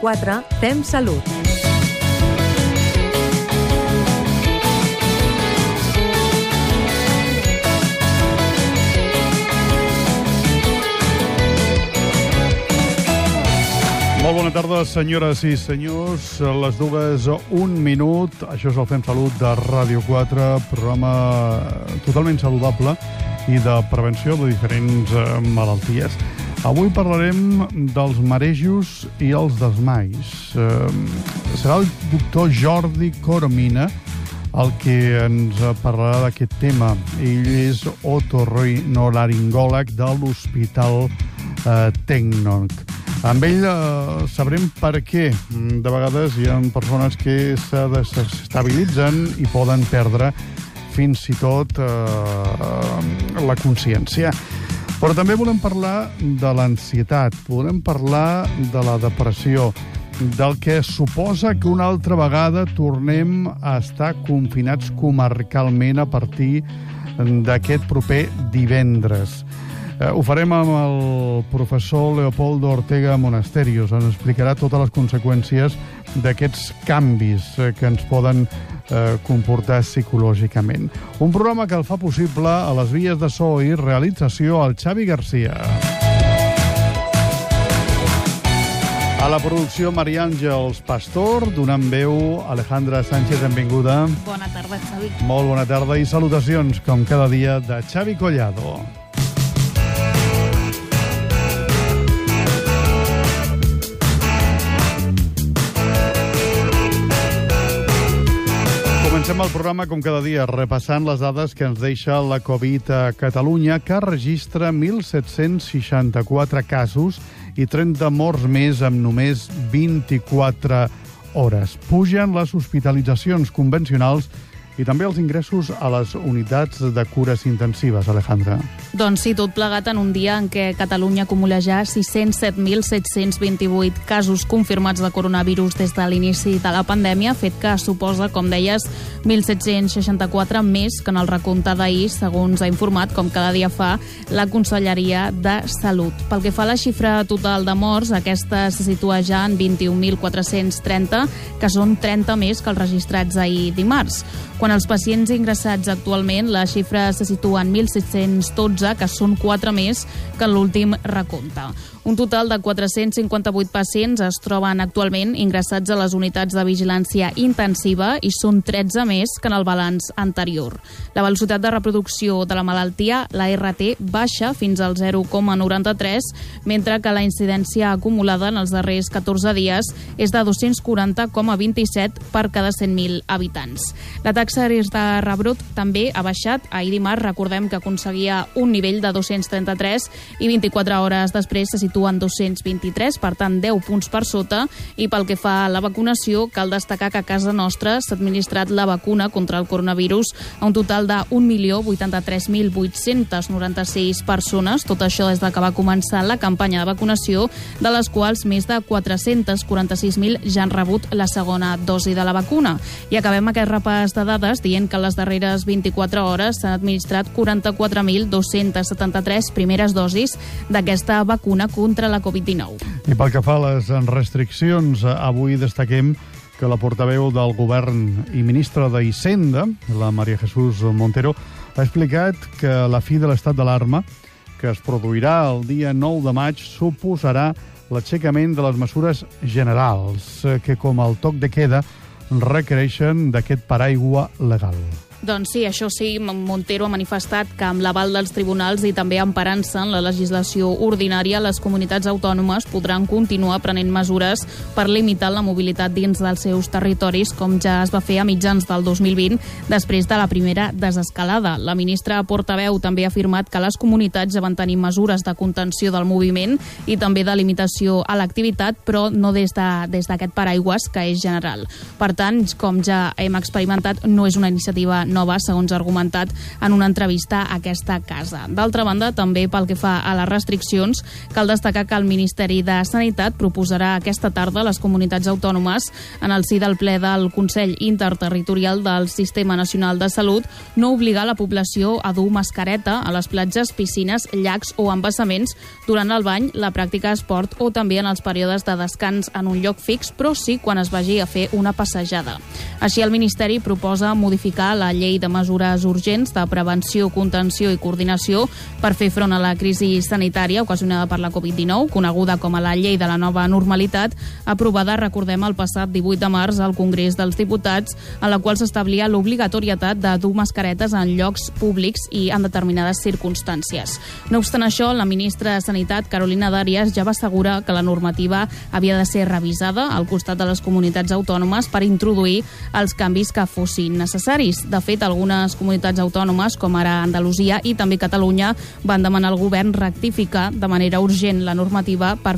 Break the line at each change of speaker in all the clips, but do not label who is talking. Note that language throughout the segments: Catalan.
4 Fem Salut.
Molt bona tarda, senyores i senyors. A les 2:01. Això és el Fem Salut de Ràdio 4, programa totalment saludable i de prevenció de diferents malalties. Avui parlarem dels marejos i els desmais. Serà el doctor Jordi Coromina el que ens parlarà d'aquest tema. Ell és otorrinolaringòleg de l'Hospital Tecnònc. Amb ell sabrem per què de vegades hi ha persones que se desestabilitzen i poden perdre fins i tot la consciència. Però també volem parlar de l'ansietat, volem parlar de la depressió, del que suposa que una altra vegada tornem a estar confinats comarcalment a partir d'aquest proper divendres. Ho farem amb el professor Leopoldo Ortega Monasterios. Ens explicarà totes les conseqüències d'aquests canvis que ens poden comportar psicològicament. Un programa que el fa possible a les vies de so i realització el Xavi Garcia. A la producció Maria Àngels Pastor, donant veu Alejandra Sánchez, benvinguda.
Bona tarda, Xavi.
Molt bona tarda i salutacions, com cada dia, de Xavi Collado. Comencem el programa, com cada dia, repassant les dades que ens deixa la Covid a Catalunya, que registra 1.764 casos i 30 morts més en només 24 hores. Pugen les hospitalitzacions convencionals i també els ingressos a les unitats de cures intensives, Alejandra.
Doncs sí, tot plegat en un dia en què Catalunya acumula ja 607.728 casos confirmats de coronavirus des de l'inici de la pandèmia, fet que suposa, com deies, 1.764 més que en el recompte d'ahir, segons ha informat, com cada dia fa, la Conselleria de Salut. Pel que fa a la xifra total de morts, aquesta se situa ja en 21.430, que són 30 més que els registrats ahir dimarts. Quan els pacients ingressats actualment, la xifra se situa en 1.712, que són 4 més que en l'últim recompte. Un total de 458 pacients es troben actualment ingressats a les unitats de vigilància intensiva i són 13 més que en el balanç anterior. La velocitat de reproducció de la malaltia, la RT, baixa fins al 0,93, mentre que la incidència acumulada en els darrers 14 dies és de 240,27 per cada 100.000 habitants. La taxa de rebrot també ha baixat. Ahir dimarts recordem que aconseguia un nivell de 233 i 24 hores després se situa en 223, per tant 10 punts per sota. I pel que fa a la vacunació, cal destacar que a casa nostra s'ha administrat la vacuna contra el coronavirus a un total de 1.083.896 persones, tot això des que va començar la campanya de vacunació, de les quals més de 446.000 ja han rebut la segona dosi de la vacuna. I acabem aquest repàs de dades dient que en les darreres 24 hores s'han administrat 44.273 primeres dosis d'aquesta vacuna contra la Covid-19.
I pel que fa a les restriccions, avui destaquem que la portaveu del govern i ministra d'Hisenda, la María Jesús Montero, ha explicat que la fi de l'estat d'alarma, que es produirà el dia 9 de maig, suposarà l'aixecament de les mesures generals, que com el toc de queda requereixen d'aquest paraigua legal.
Doncs sí, això sí, Montero ha manifestat que amb l'aval dels tribunals i també emparant-se en la legislació ordinària, les comunitats autònomes podran continuar prenent mesures per limitar la mobilitat dins dels seus territoris, com ja es va fer a mitjans del 2020, després de la primera desescalada. La ministra portaveu també ha afirmat que les comunitats ja van tenir mesures de contenció del moviment i també de limitació a l'activitat, però no des d'aquest paraigües que és general. Per tant, com ja hem experimentat, no és una iniciativa nova, segons ha argumentat en una entrevista a aquesta casa. D'altra banda, també pel que fa a les restriccions, cal destacar que el Ministeri de Sanitat proposarà aquesta tarda a les comunitats autònomes, en el si del ple del Consell Interterritorial del Sistema Nacional de Salut, no obligar la població a dur mascareta a les platges, piscines, llacs o embassaments durant el bany, la pràctica d'esport o també en els períodes de descans en un lloc fix, però sí quan es vagi a fer una passejada. Així, el Ministeri proposa modificar la Llei de Mesures Urgents de Prevenció, Contenció i Coordinació per fer front a la crisi sanitària ocasionada per la Covid-19, coneguda com a la Llei de la Nova Normalitat, aprovada, recordem, el passat 18 de març al Congrés dels Diputats, en la qual s'establia l'obligatorietat de dur mascaretes en llocs públics i en determinades circumstàncies. No obstant això, la ministra de Sanitat, Carolina Darias, ja va assegurar que la normativa havia de ser revisada al costat de les comunitats autònomes per introduir els canvis que fossin necessaris. De fet, algunes comunitats autònomes, com ara Andalusia i també Catalunya, van demanar al govern rectificar de manera urgent la normativa per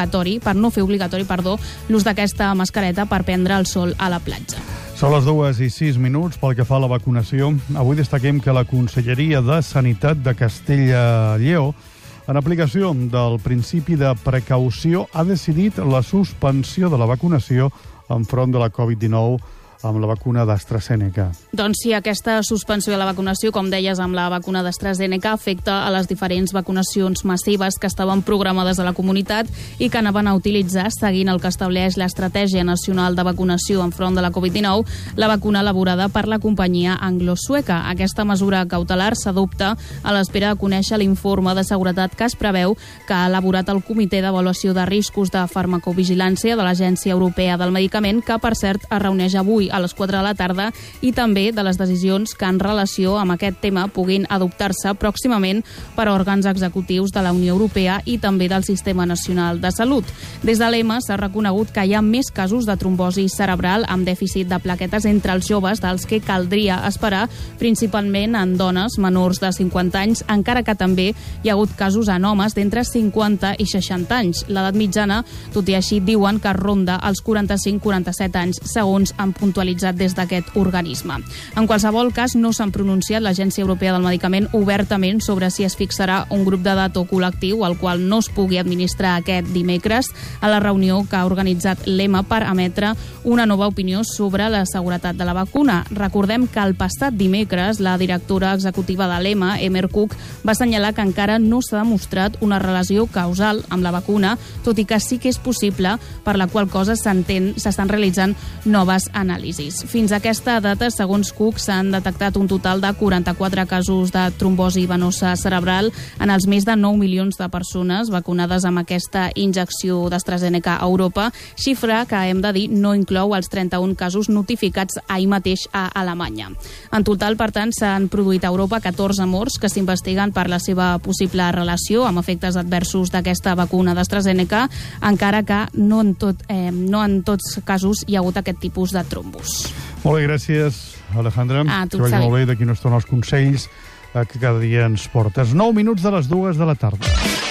no fer obligatori l'ús d'aquesta mascareta per prendre el sol a la platja.
Són les 2:06 pel que fa a la vacunació. Avui destaquem que la Conselleria de Sanitat de Castella i Lleó, en aplicació del principi de precaució, ha decidit la suspensió de la vacunació enfront de la Covid-19 amb la vacuna d'AstraZeneca.
Doncs sí, aquesta suspensió de la vacunació, com deies, amb la vacuna d'AstraZeneca, afecta a les diferents vacunacions massives que estaven programades a la comunitat i que anaven a utilitzar, seguint el que estableix l'Estratègia Nacional de Vacunació enfront de la Covid-19, la vacuna elaborada per la companyia anglo-sueca. Aquesta mesura cautelar s'adopta a l'espera de conèixer l'informe de seguretat que es preveu que ha elaborat el Comitè d'Avaluació de Riscos de Farmacovigilància de l'Agència Europea del Medicament, que, per cert, es reuneix avui a les 4 de la tarda, i també de les decisions que en relació amb aquest tema puguin adoptar-se pròximament per òrgans executius de la Unió Europea i també del Sistema Nacional de Salut. Des de l'EMA s'ha reconegut que hi ha més casos de trombosi cerebral amb dèficit de plaquetes entre els joves dels que caldria esperar, principalment en dones menors de 50 anys, encara que també hi ha hagut casos en homes d'entre 50 i 60 anys. L'edat mitjana, tot i així, diuen que ronda els 45-47 anys, segons han puntualitzat des d'aquest organisme. En qualsevol cas, no s'han pronunciat l'Agència Europea del Medicament obertament sobre si es fixarà un grup d'edat o col·lectiu al qual no es pugui administrar aquest dimecres a la reunió que ha organitzat l'EMA per emetre una nova opinió sobre la seguretat de la vacuna. Recordem que el passat dimecres la directora executiva de l'EMA, Emer Cook, va assenyalar que encara no s'ha demostrat una relació causal amb la vacuna, tot i que sí que és possible, per la qual cosa s'estan realitzant noves anàlisis. Fins a aquesta data, segons Cook, s'han detectat un total de 44 casos de trombosi venosa cerebral en els més de 9 milions de persones vacunades amb aquesta injecció d'AstraZeneca a Europa, xifra que, hem de dir, no inclou els 31 casos notificats ahir mateix a Alemanya. En total, per tant, s'han produït a Europa 14 morts que s'investiguen per la seva possible relació amb efectes adversos d'aquesta vacuna d'AstraZeneca, encara que no en tots casos hi ha hagut aquest tipus de trombos.
Molt bé, gràcies, Alejandra.
Tu,
que vagi molt bé, d'aquí no estan els consells que cada dia ens portes. 9 minuts de les 2 de la tarda.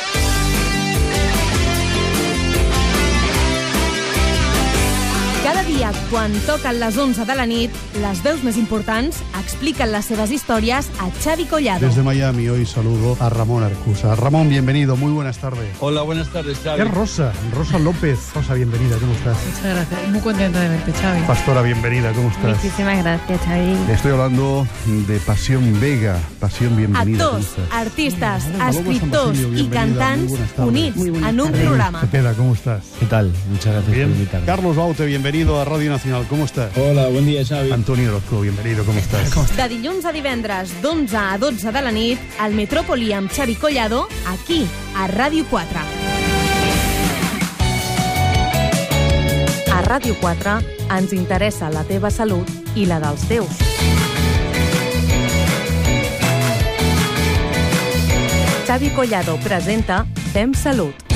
Cada dia, quan toquen les 11 de la nit, les veus més importants expliquen las seves historias a Xavi Collado.
Desde Miami hoy saludo a Ramón Arcusa. Ramón, bienvenido, muy buenas tardes.
Hola, buenas tardes, Xavi.
Es Rosa López. Rosa, bienvenida, ¿cómo estás?
Muchas gracias, muy contenta de verte, Xavi.
Pastora, bienvenida, ¿cómo estás?
Muchísimas gracias, Xavi.
Estoy hablando de Pasión Vega. Pasión, bienvenida.
Actors, artistes, escriptors i cantants units en un programa.
Cepeda, ¿cómo estás?
¿Qué tal? Muchas gracias
Bien.
por invitarme.
Carlos Baute, bienvenido a Radio Nacional, ¿cómo estás?
Hola, buen día, Xavi.
Antonio Orozco, bienvenido, ¿cómo estás?
De dilluns a divendres, d'11 a 12 de la nit, al Metròpoli amb Xavi Collado, aquí, a Ràdio 4. A Ràdio 4 ens interessa la teva salut i la dels teus. Xavi Collado presenta Fem Salut.